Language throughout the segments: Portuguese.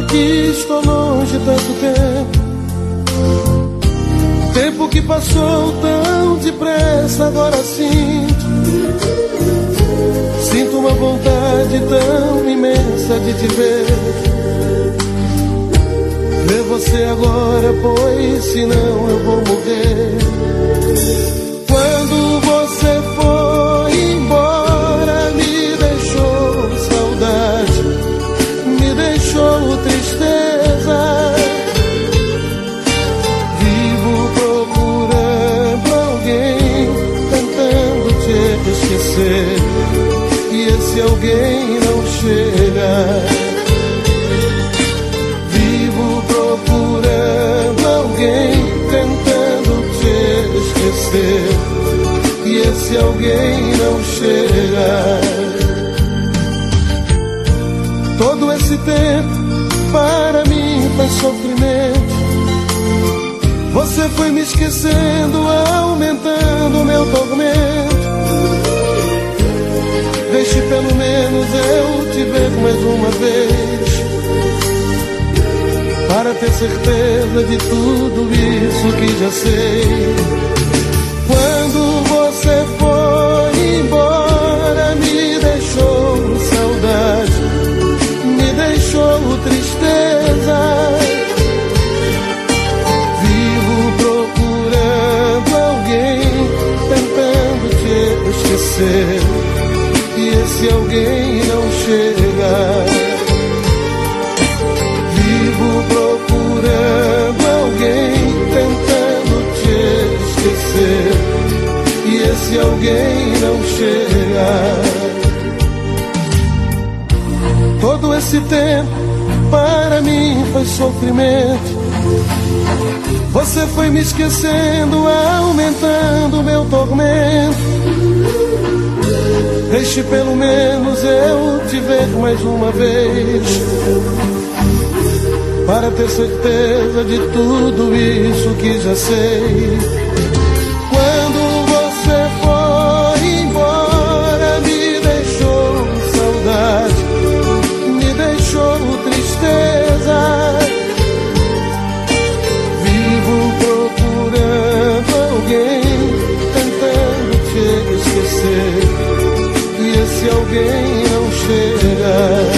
que estou longe tanto tempo. Tempo que passou tão depressa, agora sinto uma vontade tão imensa de te ver. Ver você agora, pois senão eu vou morrer. Quando você foi embora, me deixou saudade, me deixou tristeza. Vivo procurando alguém, tentando te esquecer, e esse alguém não chega. Vivo procurando alguém, tentando te esquecer, e esse alguém não chega. Todo esse tempo para mim foi sofrimento. Você foi me esquecendo, aumentando meu tormento. Deixe pelo menos eu te ver mais uma vez, para ter certeza de tudo isso que já sei. Quando você foi embora, me deixou saudade, me deixou tristeza. Vivo procurando alguém, tentando te esquecer, e esse alguém não chega. Vivo procurando alguém, tentando te esquecer, e esse alguém não chega. Todo esse tempo para mim foi sofrimento. Você foi me esquecendo, aumentando meu tormento. Deixe pelo menos eu te ver mais uma vez, para ter certeza de tudo isso que já sei. Quando você foi embora, me deixou saudade, me deixou tristeza. Vivo procurando alguém, tentando te esquecer, e esse alguém não chega.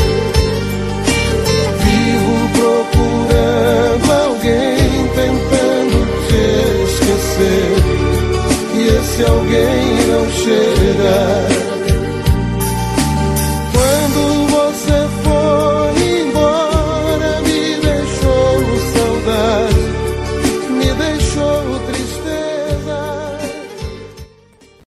Vivo procurando alguém, tentando te esquecer, e esse alguém não chega.